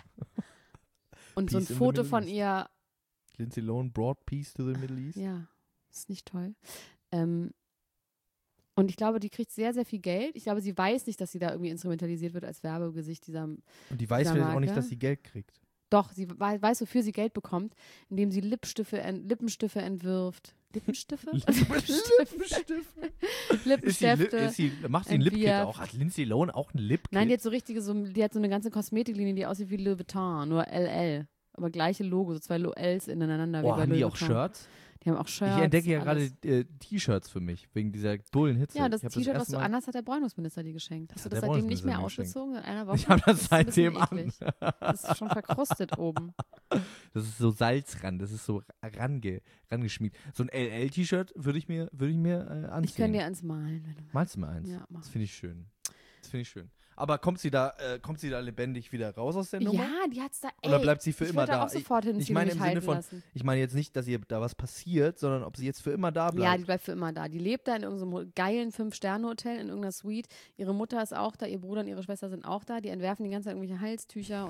Und so ein Peace in the Foto Middle von East. ihr, Lindsay Lohan brought peace to the Middle East. ja, ist nicht toll. Und ich glaube, die kriegt sehr, sehr viel Geld. Ich glaube, sie weiß nicht, dass sie da irgendwie instrumentalisiert wird als Werbegesicht dieser. Und die weiß dieser vielleicht auch nicht, Marke. dass sie Geld kriegt. Doch, sie weiß, wofür sie Geld bekommt, indem sie Lippenstift entwirft. Lippenstifte? Lippenstifte. Macht sie ein Lipkit entwirft. auch? Hat Lindsay Lohan auch ein Lipkit? Nein, die hat so eine ganze Kosmetiklinie, die aussieht wie Louis Vuitton, nur LL. aber gleiche Logo, so 2 Ls ineinander. Oh, wie bei haben die Louis auch Vuitton. Shirts? Die haben auch Shirts. Ich entdecke ja gerade alles. T-Shirts für mich, wegen dieser Bullenhitze. Ja, das Ich hab T-Shirt, was erste du Mal- anhast, hat der Bräunungsminister dir geschenkt. Hast du hat das der seitdem nicht mehr Bräunungsminister mir ausgezogen in einer Woche? Ich habe das ist ein bisschen seitdem an. eklig. Das ist schon verkrustet oben. Das ist so Salzrand, das ist so rangeschmiegt. So ein LL-T-Shirt würde ich mir anziehen. Ich kann dir eins malen, wenn du Malst du mir eins? Ja, mach. Das finde ich schön. Aber kommt sie da lebendig wieder raus aus der Nummer? Ja, die hat's da, ey. Oder bleibt sie für ich immer würde da? auch sofort Ich hinziehen meine und im mich Sinne halten von, lassen. ich meine jetzt nicht, dass ihr da was passiert, sondern ob sie jetzt für immer da Ja, bleibt. die bleibt für immer da. Die lebt da in irgendeinem geilen 5-Sterne-Hotel, in irgendeiner Suite. Ihre Mutter ist auch da, ihr Bruder und ihre Schwester sind auch da. Die entwerfen die ganze Zeit irgendwelche Halstücher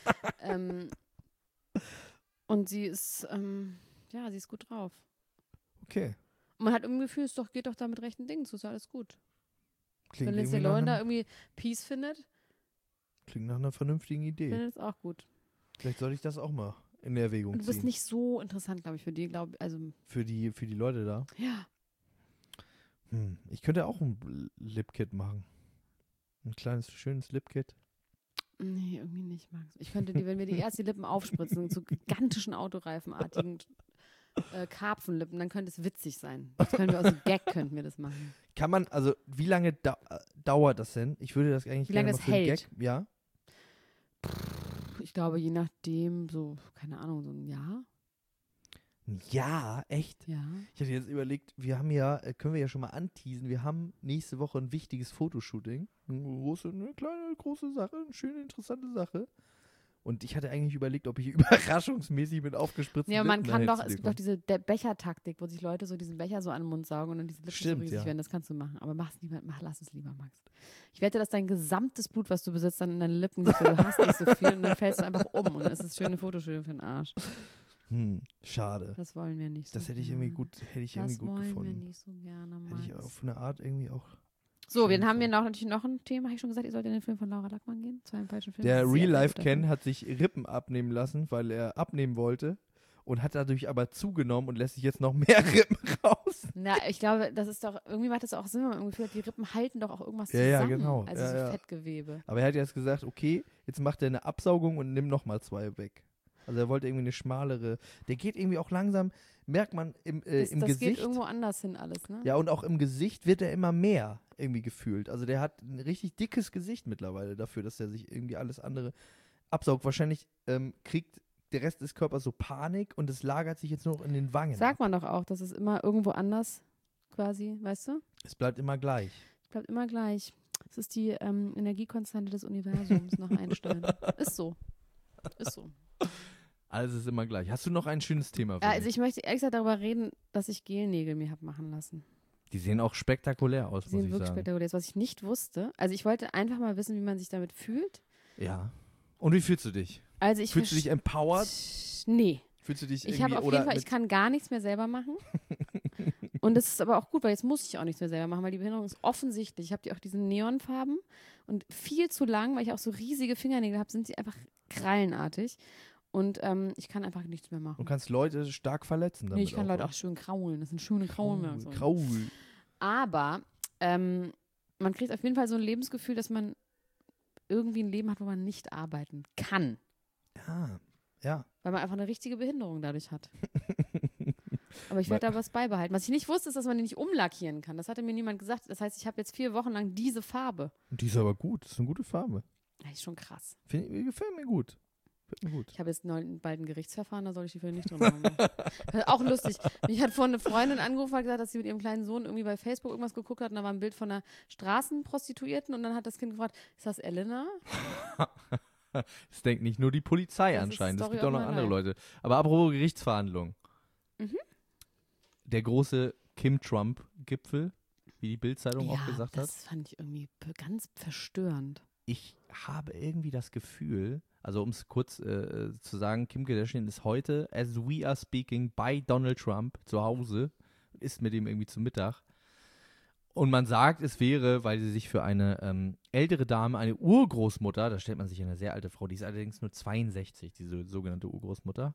und sie ist, sie ist gut drauf. Okay. Und man hat irgendwie das Gefühl, geht doch da mit rechten Dingen zu, ist ja alles gut. Klingt Wenn Lindsay irgendwie nach Lohan da einem- irgendwie Peace findet, Klingt nach einer vernünftigen Idee. findet es auch gut. Vielleicht sollte ich das auch mal in Erwägung Und du bist ziehen. nicht so interessant, glaube ich, für die, also, Für die Leute da. ja. Ich könnte auch ein Lipkit machen. Ein kleines, schönes Lipkit. Nee, irgendwie nicht, Max. Ich könnte dir, wenn wir die erst die Lippen aufspritzen, zu gigantischen Autoreifenartigen Karpfenlippen, dann könnte es witzig sein. Das können wir aus dem Gag könnten wir das machen. Kann man, also wie lange dauert das denn? Ich würde das eigentlich Wie lange gerne das mal für einen hält? Gag. Ja. Ich glaube, je nachdem, so, keine Ahnung, so ein Jahr. Ja, echt? Ja. Ich hatte jetzt überlegt, können wir ja schon mal anteasen, wir haben nächste Woche ein wichtiges Fotoshooting. Eine kleine, große Sache, eine schöne, interessante Sache. Und ich hatte eigentlich überlegt, ob ich überraschungsmäßig mit aufgespritzten Ja, man Lippen kann dahin doch, zu es dir gibt doch komme. diese Bechertaktik, wo sich Leute so diesen Becher so an den Mund saugen und dann diese Lippen Stimmt, so riesig ja. werden. Das kannst du machen. Aber lass es lieber, Max. Ich wette, dass dein gesamtes Blut, was du besitzt, dann in deine Lippen geht, weil du hast nicht so viel und dann fällst du einfach um und dann ist es schöne Fotoshooting für den Arsch. Schade. Das wollen wir nicht so Das hätte ich gerne. irgendwie gut Das wollen wir gefunden. nicht so gerne, Hätte Max. ich auf eine Art irgendwie auch. So, schön dann haben wir gefunden. natürlich noch ein Thema. Habe ich schon gesagt, ihr sollt in den Film von Laura Lackmann gehen? Zu einem falschen Film. Der Sehr, sehr Real-Life guter Ken Film. hat sich Rippen abnehmen lassen, weil er abnehmen wollte und hat dadurch aber zugenommen und lässt sich jetzt noch mehr Rippen raus. Na, ich glaube, das ist doch, irgendwie macht das auch Sinn, wenn man irgendwie fühlt, die Rippen halten doch auch irgendwas Ja, zusammen. ja, genau. Also Ja, so ja. Fettgewebe. Aber er hat jetzt gesagt, okay, jetzt macht er eine Absaugung und nimmt nochmal 2 weg. Also er wollte irgendwie eine schmalere. Der geht irgendwie auch langsam, merkt man im Das geht Gesicht. irgendwo anders hin alles, ne? Ja, und auch im Gesicht wird er immer mehr irgendwie gefühlt. Also der hat ein richtig dickes Gesicht mittlerweile dafür, dass er sich irgendwie alles andere absaugt. Wahrscheinlich kriegt der Rest des Körpers so Panik und es lagert sich jetzt nur noch in den Wangen. Sagt man doch auch, dass es immer irgendwo anders quasi, weißt du? Es bleibt immer gleich. Es bleibt immer gleich. Es ist die Energiekonstante des Universums nach Einstein. Ist so. Ist so. Alles ist immer gleich. Hast du noch ein schönes Thema für Ja, mich? also ich möchte ehrlich gesagt darüber reden, dass ich Gelnägel mir habe machen lassen. Die sehen auch spektakulär aus, Die muss sehen ich wirklich sagen. spektakulär aus, was ich nicht wusste. Also ich wollte einfach mal wissen, wie man sich damit fühlt. Ja. Und wie fühlst du dich? Also ich Fühlst du dich empowered? Nee. Fühlst du dich Ich irgendwie habe auf oder jeden Fall, mit- ich kann gar nichts mehr selber machen. Und das ist aber auch gut, weil jetzt muss ich auch nichts mehr selber machen, weil die Behinderung ist offensichtlich. Ich habe die auch diese Neonfarben und viel zu lang, weil ich auch so riesige Fingernägel habe, sind sie einfach krallenartig. Und ich kann einfach nichts mehr Du machen. kannst Leute stark verletzen damit. Nee, ich kann Leute auch oder? schön kraulen. Das sind schöne Kraulen. Kraul. Aber man kriegt auf jeden Fall so ein Lebensgefühl, dass man irgendwie ein Leben hat, wo man nicht arbeiten kann. Ja. Weil man einfach eine richtige Behinderung dadurch hat. Aber ich werde da was beibehalten. Was ich nicht wusste, ist, dass man die nicht umlackieren kann. Das hatte mir niemand gesagt. Das heißt, ich habe jetzt 4 Wochen lang diese Farbe. Und die ist aber gut. Das ist eine gute Farbe. Das ist schon krass. Gefällt mir gut. Ich habe jetzt bald ein Gerichtsverfahren, da soll ich die für nicht drin machen. Auch lustig. Mich hat vorhin eine Freundin angerufen und gesagt, dass sie mit ihrem kleinen Sohn irgendwie bei Facebook irgendwas geguckt hat und da war ein Bild von einer Straßenprostituierten und dann hat das Kind gefragt, ist das Elena? Das denkt nicht nur die Polizei Das ist anscheinend. Es Story gibt auch of noch my andere life. Leute. Aber apropos Gerichtsverhandlungen. Der große Kim-Trump-Gipfel, wie die Bild-Zeitung auch gesagt hat. das fand ich irgendwie ganz verstörend. Ich habe irgendwie das Gefühl, also um es kurz zu sagen, Kim Kardashian ist heute, as we are speaking, bei Donald Trump zu Hause, isst mit ihm irgendwie zu Mittag. Und man sagt, es wäre, weil sie sich für eine ältere Dame, eine Urgroßmutter, da stellt man sich eine sehr alte Frau, die ist allerdings nur 62, diese sogenannte Urgroßmutter,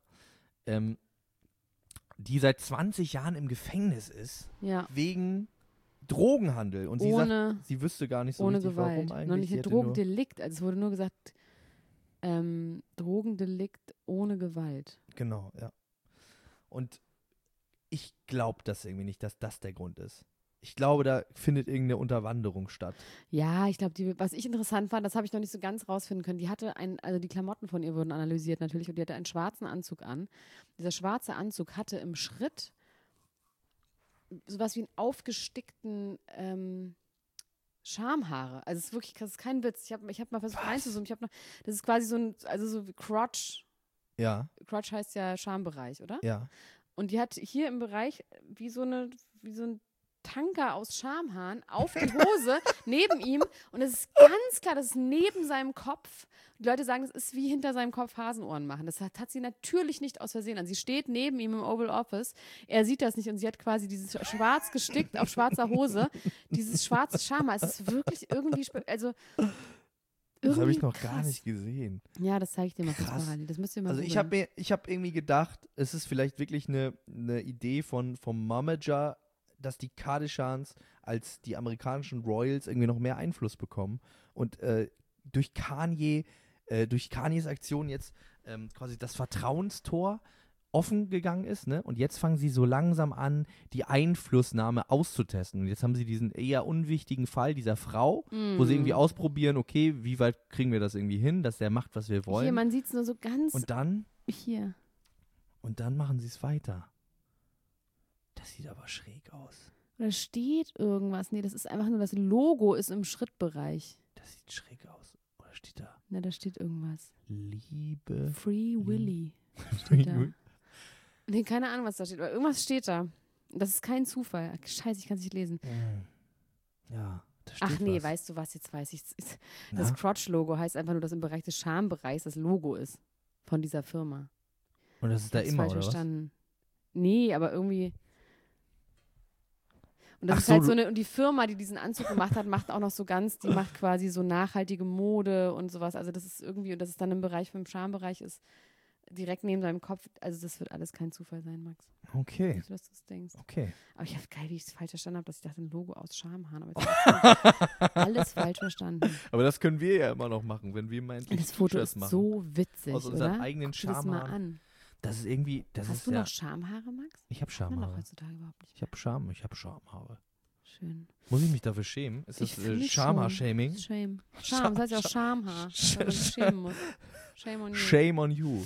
die seit 20 Jahren im Gefängnis ist, Ja, wegen Drogenhandel. Und sie ohne, sagt, sie wüsste gar nicht so ohne richtig, Gewalt. warum eigentlich. Noch nicht Sie ein hätte nur- Drogendelikt. Also es wurde nur gesagt, Drogendelikt ohne Gewalt. Genau, ja. Und ich glaube das irgendwie nicht, dass das der Grund ist. Ich glaube, da findet irgendeine Unterwanderung statt. Ja, ich glaube, was ich interessant fand, das habe ich noch nicht so ganz rausfinden können. Die hatte also die Klamotten von ihr wurden analysiert natürlich und die hatte einen schwarzen Anzug an. Dieser schwarze Anzug hatte im Schritt sowas wie einen aufgestickten Schamhaare. Also es ist wirklich, das ist kein Witz. Ich hab mal versucht reinzuzoomen. Das ist quasi so wie Crotch. Ja. Crotch heißt ja Schambereich, oder? Ja. Und die hat hier im Bereich wie so ein Tanker aus Schamhaaren auf die Hose neben ihm. Und es ist ganz klar, das ist neben seinem Kopf. Die Leute sagen, das ist wie hinter seinem Kopf Hasenohren machen. Das hat sie natürlich nicht aus Versehen an. Sie steht neben ihm im Oval Office. Er sieht das nicht und sie hat quasi dieses schwarz gestickt auf schwarzer Hose, dieses schwarze Schamhaar. Es ist wirklich irgendwie, Das habe ich noch krass. gar nicht gesehen. Ja, das zeige ich dir mal kurz Krass. parallel. Das müsst ihr mal Also googeln. ich hab irgendwie gedacht, es ist vielleicht wirklich eine Idee vom Momager, dass die Kardashians als die amerikanischen Royals irgendwie noch mehr Einfluss bekommen und durch Kanyes Aktion jetzt quasi das Vertrauenstor offen gegangen ist, ne? Und jetzt fangen sie so langsam an, die Einflussnahme auszutesten. Und jetzt haben sie diesen eher unwichtigen Fall dieser Frau, wo sie irgendwie ausprobieren, okay, wie weit kriegen wir das irgendwie hin, dass der macht, was wir wollen. Hier, man sieht es nur so ganz Und dann hier. machen sie es weiter. Das sieht aber schräg aus. Da steht irgendwas. Nee, das ist einfach nur das Logo ist im Schrittbereich. Das sieht schräg aus. Oder steht da Na, da steht irgendwas. Liebe? Free Willy steht da. Nee, keine Ahnung, was da steht. Aber irgendwas steht da. Das ist kein Zufall. Scheiße, ich kann es nicht lesen. Ja, da steht Ach nee, was. weißt du was, jetzt weiß ich es. Na? Das Crotch-Logo heißt einfach nur, dass im Bereich des Schambereichs das Logo ist von dieser Firma. Und das ist da Hab's immer, falsch oder was? verstanden. Nee, aber irgendwie. Und das Ach ist so, halt so eine, und die Firma, die diesen Anzug gemacht hat, macht auch noch so die macht quasi so nachhaltige Mode und sowas. Also das ist irgendwie, und das ist dann im Bereich, vom Schambereich ist, direkt neben deinem Kopf. Also das wird alles kein Zufall sein, Max. Okay, Nicht, dass du es denkst. okay. Aber ich habe geil, wie ich es falsch verstanden habe, dass ich dachte, ein Logo aus Schamhaaren. Aber jetzt hab ich alles falsch verstanden. Aber das können wir ja immer noch machen, wenn wir mal endlich Das Foto T-Shirts ist machen. so witzig, Aus unseren oder? eigenen Guck dir das mal Schamhaaren. an. Das ist irgendwie, das Hast ist du ja, noch Schamhaare, Max? ich habe Hat man doch Schamhaare. heutzutage überhaupt nicht. Ich habe Schamhaare. Schön. Muss ich mich dafür schämen? Ist das finde schon. Schamhaar-Shaming? Das ist Shame. Scham, das heißt ja auch Schamhaar. Weil man sich schämen muss. Shame on you. Shame on you.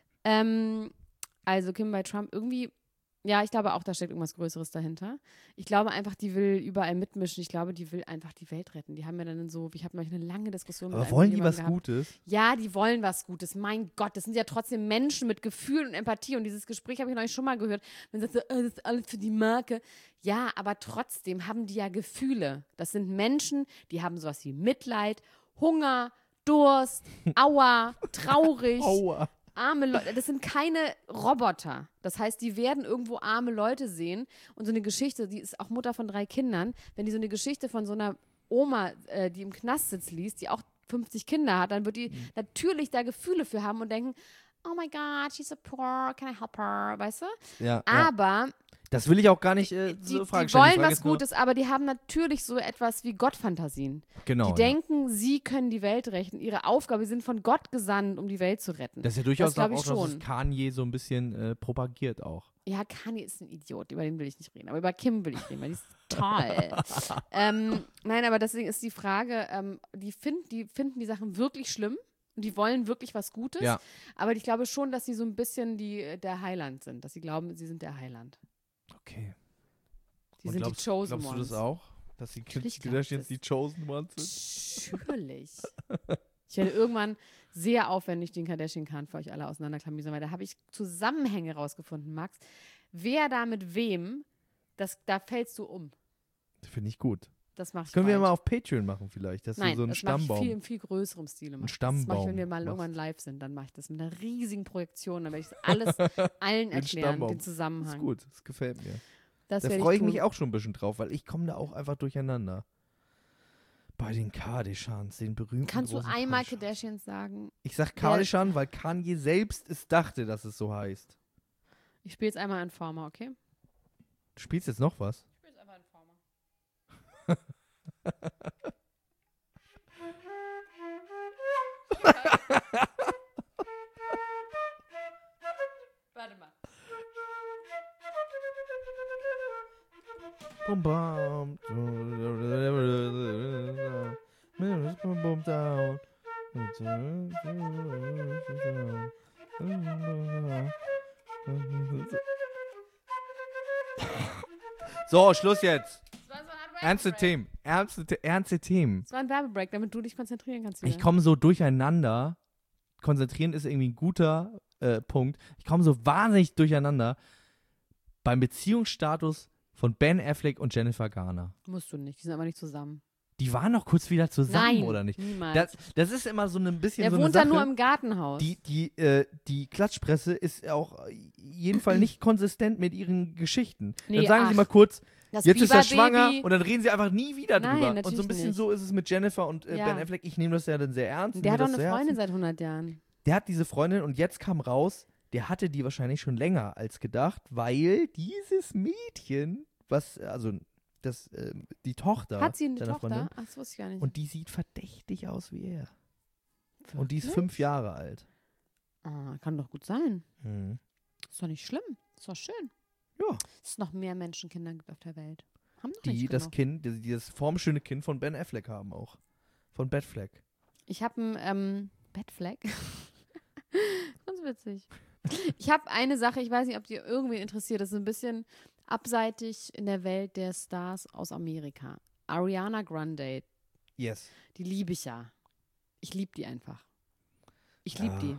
Also Kim bei Trump irgendwie, ja, ich glaube auch, da steckt irgendwas Größeres dahinter. Ich glaube einfach, die will überall mitmischen. Ich glaube, die will einfach die Welt retten. Die haben ja dann so, ich habe neulich eine lange Diskussion mit Aber einem wollen die jemandem was gehabt. Gutes? Ja, die wollen was Gutes. Mein Gott, das sind ja trotzdem Menschen mit Gefühl und Empathie. Und dieses Gespräch habe ich neulich schon mal gehört. Man sagt so, das ist alles für die Marke. Ja, aber trotzdem haben die ja Gefühle. Das sind Menschen, die haben sowas wie Mitleid, Hunger, Durst, Aua, traurig. Aua. Arme Leute, das sind keine Roboter. Das heißt, die werden irgendwo arme Leute sehen und so eine Geschichte, die ist auch Mutter von 3 Kindern, wenn die so eine Geschichte von so einer Oma, die im Knast sitzt, liest, die auch 50 Kinder hat, dann wird die natürlich da Gefühle für haben und denken, oh my God, she's so poor, can I help her, weißt du? Ja, ja. Aber Das will ich auch gar nicht die so Frage stellen. wollen Die Frage was ist nur- Gutes, aber die haben natürlich so etwas wie Gottfantasien. Genau. Die ja. denken, sie können die Welt retten. Ihre Aufgabe, sie sind von Gott gesandt, um die Welt zu retten. Das ist ja durchaus glaub auch, ich dass es schon. Kanye so ein bisschen propagiert auch. Ja, Kanye ist ein Idiot, über den will ich nicht reden. Aber über Kim will ich reden, weil die ist toll. Nein, aber deswegen ist die Frage, die finden die Sachen wirklich schlimm und die wollen wirklich was Gutes. Ja. Aber ich glaube schon, dass sie so ein bisschen der Heiland sind. Dass sie glauben, sie sind der Heiland. Okay. Die Und sind die Chosen glaubst du Ones. das auch? Dass die Natürlich glaub ich Kardashians das. die Chosen Ones sind? Natürlich. Ich werde irgendwann sehr aufwendig den Kardashian-Kahn für euch alle auseinanderklamüsern, weil da habe ich Zusammenhänge rausgefunden, Max. Wer da mit wem, da fällst du um. Finde ich gut. Das mache ich Können wir bald. mal auf Patreon machen vielleicht, dass Nein, du so einen das mache ich Stammbaum. in viel größerem Stile. Max. Das Stammbaum mache ich, wenn wir mal machst. irgendwann live sind. Dann mache ich das mit einer riesigen Projektion. Dann werde ich das alles allen Den erklären, Stammbaum. den Das Zusammenhang. ist gut, das gefällt mir. Das Da werde freue ich tun. mich auch schon ein bisschen drauf, weil ich komme da auch einfach durcheinander. Bei den Kardashians, den berühmten Kannst du großen einmal Kardashians. Kardashians sagen? Ich sag Kardashian, weil Kanye selbst es dachte, dass es so heißt. Ich spiele jetzt einmal Informer, okay? Du spielst jetzt noch was? Ich spiele jetzt einfach Informer. Bum, bum, bum, bum, down. So, Schluss jetzt. Ernste Themen. Ernste Themen. Das war ein Werbebreak, damit du dich konzentrieren kannst. Ich komme so durcheinander. Konzentrieren ist irgendwie ein guter Punkt. Ich komme so wahnsinnig durcheinander beim Beziehungsstatus von Ben Affleck und Jennifer Garner. Musst du nicht, die sind aber nicht zusammen. Die waren noch kurz wieder zusammen, Nein, oder nicht? niemals. Das ist immer so ein bisschen Der so eine wohnt Sache. da nur im Gartenhaus. Die Klatschpresse ist auch jeden Fall nicht konsistent mit ihren Geschichten. Nee, Dann sagen sie ach, mal kurz, das jetzt ist er Biberbaby. schwanger und dann reden sie einfach nie wieder Nein, drüber. Und so natürlich ein bisschen nicht. so ist es mit Jennifer und Ja. Ben Affleck. Ich nehme das ja dann sehr ernst. Der hat mir doch das eine sehr Freundin ernst. seit 100 Jahren. Der hat diese Freundin und jetzt kam raus, der hatte die wahrscheinlich schon länger als gedacht, weil dieses Mädchen, die Tochter Hat sie eine seiner Tochter? Freundin, Ach, das wusste ich gar nicht. und die sieht verdächtig aus wie er. Und die ist Wirklich? 5 Jahre alt. Ah, kann doch gut sein. Hm. Ist doch nicht schlimm. Ist doch schön. Ja. Dass es noch mehr Menschenkinder gibt auf der Welt. Haben doch Die nicht das genug. Kind, die das formschöne Kind von Ben Affleck haben auch. Von Batfleck. Ich habe einen Bettfleck. Ganz witzig. Ich habe eine Sache, ich weiß nicht, ob die irgendwie interessiert. Das ist ein bisschen abseitig in der Welt der Stars aus Amerika. Ariana Grande, Yes. die liebe ich ja. Ich liebe die einfach. Ich liebe Ja. die.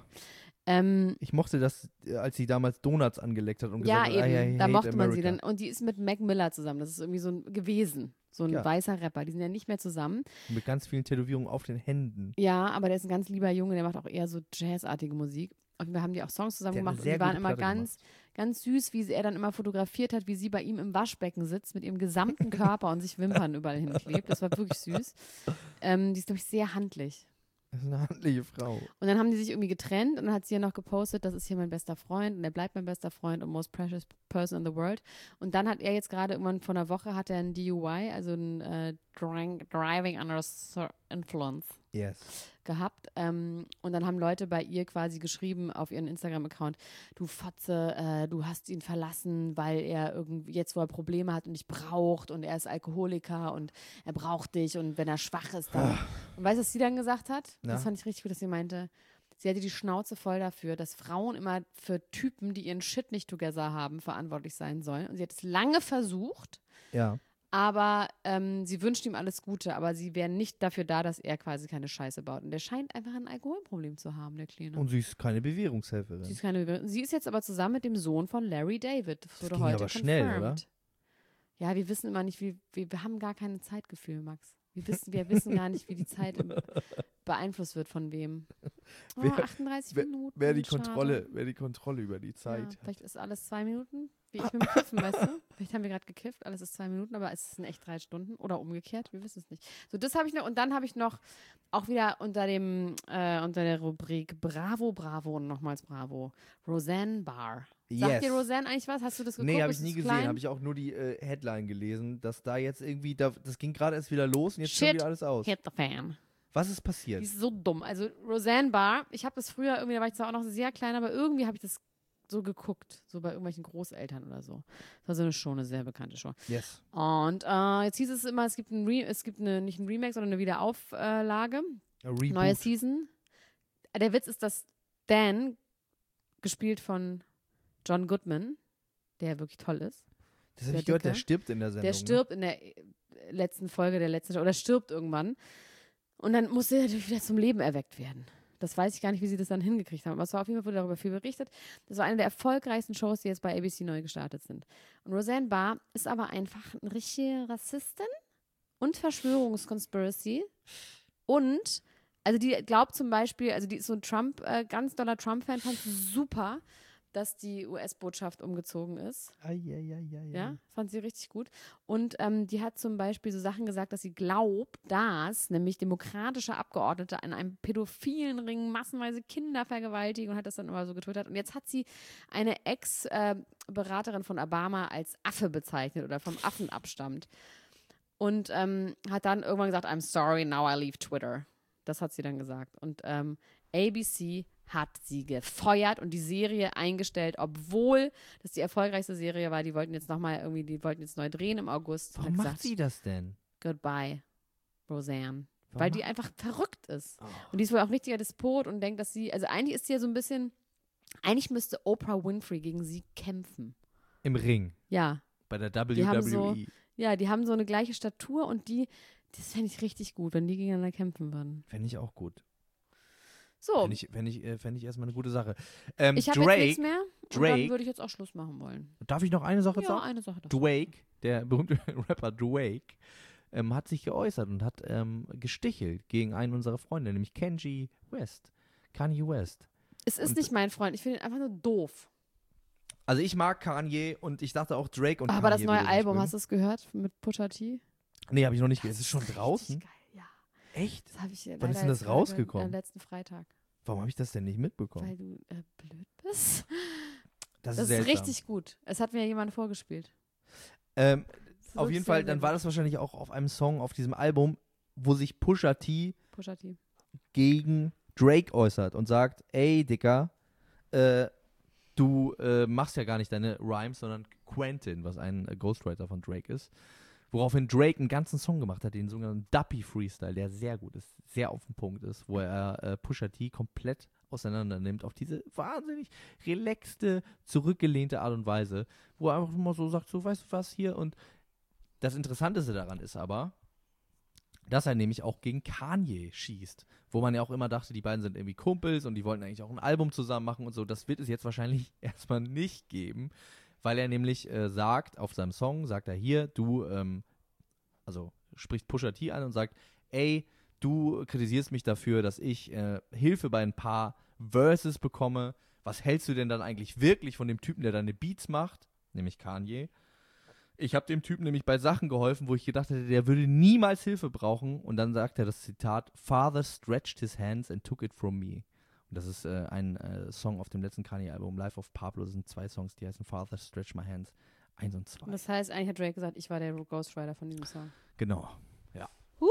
Ich mochte das, als sie damals Donuts angeleckt hat und Ja, gesagt hat, eben. I Da hate mochte man sie America. dann. Und die ist mit Mac Miller zusammen. Das ist irgendwie so gewesen. So ein Ja. weißer Rapper. Die sind ja nicht mehr zusammen. Mit ganz vielen Tätowierungen auf den Händen. Ja, aber der ist ein ganz lieber Junge. Der macht auch eher so jazzartige Musik. Und wir haben die auch Songs zusammen Der hat eine gemacht. Und sehr die waren gute immer Platte ganz, ganz süß, wie er dann immer fotografiert hat, wie sie bei ihm im Waschbecken sitzt mit ihrem gesamten Körper und sich Wimpern überall hinklebt. Das war wirklich süß. Die ist, glaube ich, sehr handlich. Das ist eine handliche Frau. Und dann haben die sich irgendwie getrennt und dann hat sie ja noch gepostet, das ist hier mein bester Freund und er bleibt mein bester Freund und most precious person in the world. Und dann hat er jetzt gerade irgendwann vor einer Woche hat er ein DUI, also ein Driving Under Influence Yes. gehabt. Und dann haben Leute bei ihr quasi geschrieben auf ihren Instagram-Account, du Fotze, du hast ihn verlassen, weil er irgendwie jetzt, wo er Probleme hat und dich braucht und er ist Alkoholiker und er braucht dich und wenn er schwach ist, dann. Und weißt du, was sie dann gesagt hat? Ja. Das fand ich richtig gut, dass sie meinte, sie hatte die Schnauze voll dafür, dass Frauen immer für Typen, die ihren Shit nicht together haben, verantwortlich sein sollen. Und sie hat es lange versucht, Ja. aber sie wünscht ihm alles Gute, aber sie wären nicht dafür da, dass er quasi keine Scheiße baut. Und der scheint einfach ein Alkoholproblem zu haben, der Kleine. Und sie ist keine Bewährungshelferin. Sie ist jetzt aber zusammen mit dem Sohn von Larry David. Das wurde ging heute aber schnell, confirmed. Ja, wir wissen immer nicht, wir haben gar kein Zeitgefühl, Max. Wir wissen gar nicht, wie die Zeit beeinflusst wird von wem. Oh, Wer- 38 Minuten. Wer die schade. Kontrolle über die Zeit. Ja, vielleicht ist alles 2 Minuten, wie ich mit dem Kiffen, weißt du? Vielleicht haben wir gerade gekifft, alles ist 2 Minuten, aber es sind echt 3 Stunden oder umgekehrt, wir wissen es nicht. So, das habe ich noch und dann habe ich noch auch wieder unter der Rubrik Bravo, Bravo und nochmals Bravo, Roseanne Barr. Sagt dir Roseanne eigentlich was? Hast du das geguckt? Nee, habe Ist ich nie es gesehen. klein? Habe ich auch nur die Headline gelesen, dass da jetzt irgendwie, das ging gerade erst wieder los und jetzt Shit schon wieder alles aus. Hit the fan. Was ist passiert? Die ist so dumm. Also Roseanne Barr, ich habe das früher irgendwie, da war ich zwar auch noch sehr klein, aber irgendwie habe ich das so geguckt, so bei irgendwelchen Großeltern oder so. Das war so eine Show, eine sehr bekannte Show. Yes. Und jetzt hieß es immer, es gibt nicht ein Remake, sondern eine Wiederauflage, A Reboot. neue Season. Der Witz ist, dass Dan, gespielt von John Goodman, der wirklich toll ist, Das habe der ich gehört, der Dicke. stirbt in der Sendung. der stirbt in der letzten Folge der letzten Show, oder stirbt irgendwann. Und dann musste er natürlich wieder zum Leben erweckt werden. Das weiß ich gar nicht, wie sie das dann hingekriegt haben. Aber es war auf jeden Fall, wurde darüber viel berichtet. Das war eine der erfolgreichsten Shows, die jetzt bei ABC neu gestartet sind. Und Roseanne Barr ist aber einfach eine richtige Rassistin und Verschwörungsconspiracy. Und, also die glaubt zum Beispiel, also die ist so ein ganz doller Trump-Fan, fand es super, dass die US-Botschaft umgezogen ist. Ja, fand sie richtig gut. Und die hat zum Beispiel so Sachen gesagt, dass sie glaubt, dass nämlich demokratische Abgeordnete an einem pädophilen Ring massenweise Kinder vergewaltigen und hat das dann immer so getwittert. Und jetzt hat sie eine Ex-Beraterin von Obama als Affe bezeichnet oder vom Affen abstammt. Und hat dann irgendwann gesagt, I'm sorry, now I leave Twitter. Das hat sie dann gesagt. Und ABC hat sie gefeuert und die Serie eingestellt, obwohl das die erfolgreichste Serie war. Die wollten jetzt neu drehen im August. Warum macht sie das denn? Goodbye, Roseanne. Warum Weil die einfach verrückt ist. Und die ist wohl auch richtiger Despot und denkt, dass sie, also eigentlich ist sie ja so ein bisschen, eigentlich müsste Oprah Winfrey gegen sie kämpfen. Im Ring. Ja. Bei der Die WWE. die haben so eine gleiche Statur und das fände ich richtig gut, wenn die gegeneinander kämpfen würden. Fände ich auch gut. So. Fände ich erstmal eine gute Sache. Ich habe jetzt nichts mehr und Drake, dann würde ich jetzt auch Schluss machen wollen. darf ich noch eine Sache Ja, sagen? eine Sache. Doch. Drake, der berühmte Rapper Drake, hat sich geäußert und hat gestichelt gegen einen unserer Freunde, nämlich Kanye West. Es ist nicht mein Freund, ich finde ihn einfach nur doof. Also ich mag Kanye und ich dachte auch Drake und Aber Kanye das neue würde ich Album, mögen. hast du es gehört mit Pusha T? Nee, habe ich noch nicht gehört. Ist es schon draußen? Geil, ja. Echt? Das habe ich Wann ist denn das rausgekommen? Am letzten Freitag. Warum habe ich das denn nicht mitbekommen? Weil du blöd bist. Das Das ist seltsam. richtig gut. Es hat mir jemand vorgespielt. Auf jeden Fall, dann war das wahrscheinlich auch auf einem Song auf diesem Album, wo sich Pusha T gegen Drake äußert und sagt, ey, Dicker, du machst ja gar nicht deine Rhymes, sondern Quentin, was ein Ghostwriter von Drake ist. Woraufhin Drake einen ganzen Song gemacht hat, den sogenannten Duppy Freestyle, der sehr gut ist, sehr auf den Punkt ist, wo er Pusha T komplett auseinander nimmt auf diese wahnsinnig relaxte, zurückgelehnte Art und Weise, wo er einfach mal so sagt, so, weißt du was, hier. Und das Interessanteste daran ist aber, dass er nämlich auch gegen Kanye schießt, wo man ja auch immer dachte, die beiden sind irgendwie Kumpels und die wollten eigentlich auch ein Album zusammen machen und so. Das wird es jetzt wahrscheinlich erstmal nicht geben, weil er nämlich sagt, auf seinem Song, sagt er hier, du, also spricht Pusha T an und sagt, ey, du kritisierst mich dafür, dass ich Hilfe bei ein paar Verses bekomme. Was hältst du denn dann eigentlich wirklich von dem Typen, der deine Beats macht? Nämlich Kanye. Ich habe dem Typen nämlich bei Sachen geholfen, wo ich gedacht hätte, der würde niemals Hilfe brauchen. Und dann sagt er das Zitat, Father stretched his hands and took it from me. Und das ist ein Song auf dem letzten Kanye-Album, Life of Pablo. Das sind 2 Songs, die heißen Father Stretch My Hands 1 und 2. Und das heißt, eigentlich hat Drake gesagt, ich war der Ghostwriter von diesem Song. Genau, ja.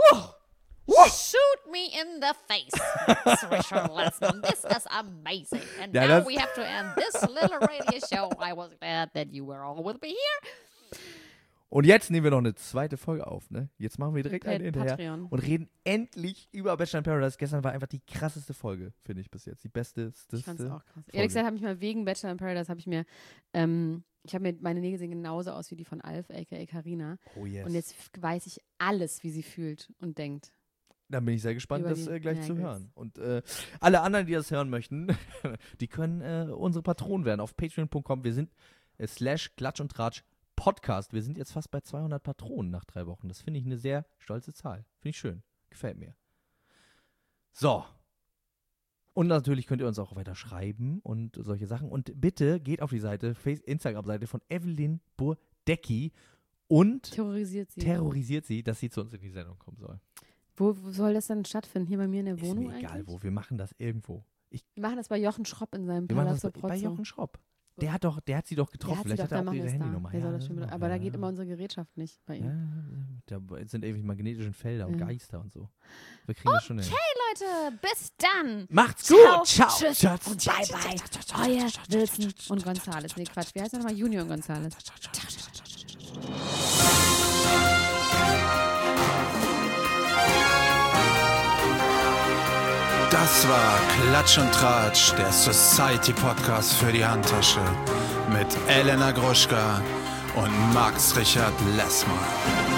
Shoot me in the face, Richard Lessman. This is amazing. And now we have to end this little radio show. I was glad that you were all with me here. Und jetzt nehmen wir noch eine zweite Folge auf, ne? Jetzt machen wir direkt eine hinterher Patreon. und reden endlich über Bachelor in Paradise. Gestern war einfach die krasseste Folge, finde ich bis jetzt. Die beste. Ich fand's auch krass. Ehrlich gesagt habe ich mal wegen Bachelor in Paradise, meine Nägel sehen genauso aus wie die von Alf, a.k.a. Carina. Oh yes. Und jetzt weiß ich alles, wie sie fühlt und denkt. Dann bin ich sehr gespannt, Über das die gleich zu Mägels. hören. Und alle anderen, die das hören möchten, die können unsere Patronen werden auf patreon.com. Wir sind /Klatsch und Tratsch Podcast. Wir sind jetzt fast bei 200 Patronen nach 3 Wochen. Das finde ich eine sehr stolze Zahl. Finde ich schön. Gefällt mir. So. Und natürlich könnt ihr uns auch weiter schreiben und solche Sachen. Und bitte geht auf die Seite, Instagram-Seite von Evelyn Burdecki und terrorisiert sie, dass sie zu uns in die Sendung kommen soll. Wo soll das dann stattfinden? Hier bei mir in der Ist Wohnung mir egal eigentlich? wo. Wir machen das irgendwo. Wir machen das bei Jochen Schropp in seinem Wir machen Palazzo das bei Prozzo. Jochen Schropp. Der hat sie doch getroffen. Vielleicht hat er auch ihre Handynummer. Der soll das schon aber da geht immer unsere Gerätschaft nicht bei ihm. Da sind irgendwie magnetischen Felder und Geister und so. Wir kriegen das schon hin. Leute, bis dann. Macht's gut. Ciao. Tschüss Ciao. und bye bye. Euer Wilson und Gonzales. Nee, Quatsch. Wie heißt er nochmal? Junior und Gonzales. Das war Klatsch und Tratsch, der Society-Podcast für die Handtasche mit Elena Gruschka und Max Richard Lessmann.